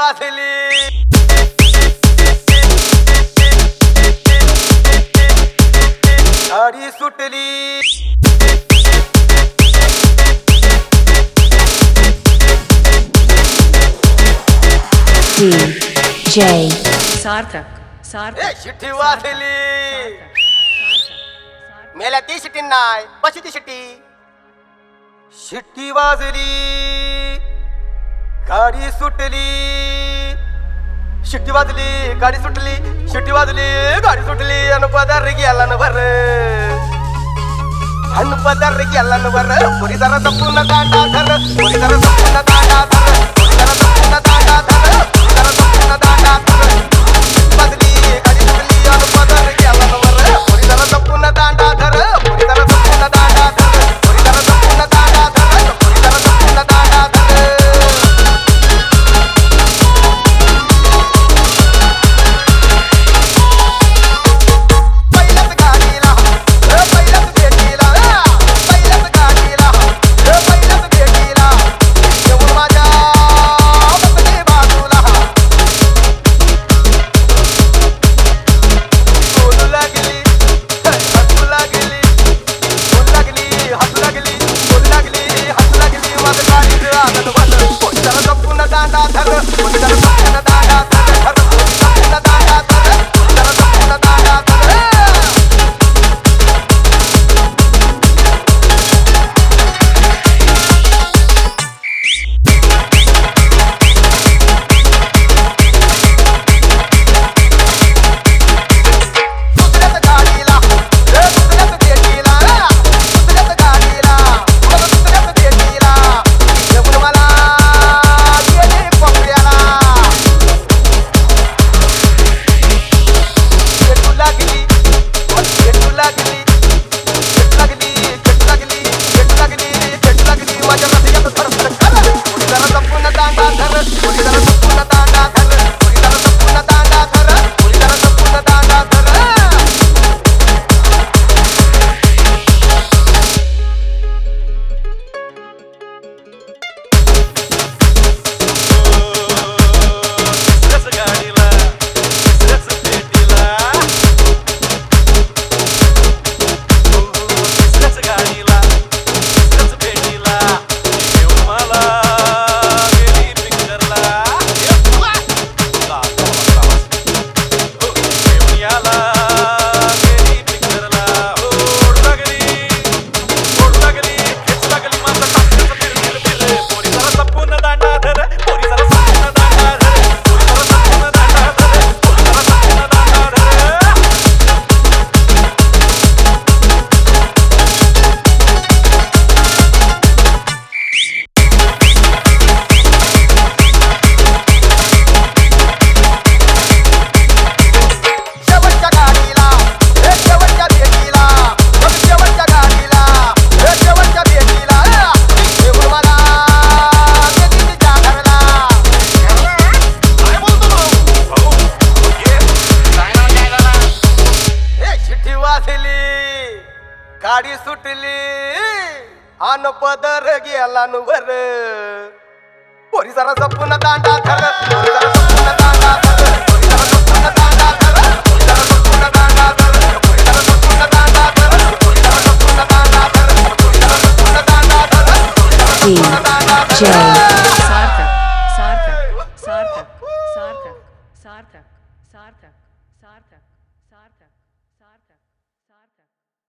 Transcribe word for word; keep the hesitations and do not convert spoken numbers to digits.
वाजली गाडी सुटली डीजे सार्थक सार्थक शिट्टी वाजली मेल्या ती शिट्टी नाही कशी ती शिट्टी शिट्टी वाजली गाडी सुटली शिट्टी वाजली गाडी सुटली शिट्टी वाजली गाडी सुटली अन पदार गेला न बर अन पदार गेला न बर पुरी जरा जपून दांडा धर पुरी जरा जपून दांडा धर पुरी जरा जपून दांडा धर पुरी जरा जपून दांडा धर वाजली गाडी सुटली अन पदार गेला न बर पुरी जरा जपून दांडा धर पुरी जरा जपून दांडा धर पुरी जरा जपून दांडा धर पुरी जरा जपून दांडा धर गाडी सुटली अन पदर गेला न वर पोरी जरा जपून दांडा धर पोरी जरा जपून दांडा धर पोरी जरा जपून दांडा धर पोरी जरा जपून दांडा धर पोरी जरा जपून दांडा धर पोरी जरा जपून दांडा धर पोरी जरा जपून दांडा धर डीजे सार्थक सार्थक सार्थक सार्थक सार्थक सार्थक सार्थक सार्थक सार्थक सार्थक